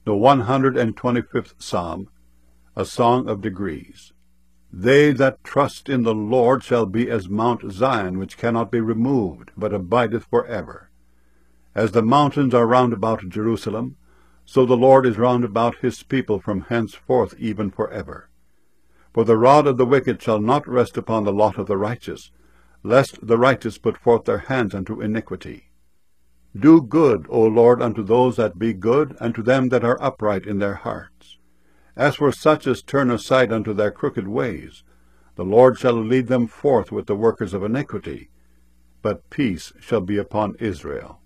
The 125th Psalm, a song of degrees. They that trust in the Lord shall be as Mount Zion, which cannot be removed, but abideth for ever. As the mountains are round about Jerusalem, so the Lord is round about his people from henceforth even for ever. For the rod of the wicked shall not rest upon the lot of the righteous, lest the righteous put forth their hands unto iniquity. Do good, O Lord, unto those that be good, and to them that are upright in their hearts. As for such as turn aside unto their crooked ways, the Lord shall lead them forth with the workers of iniquity, but peace shall be upon Israel.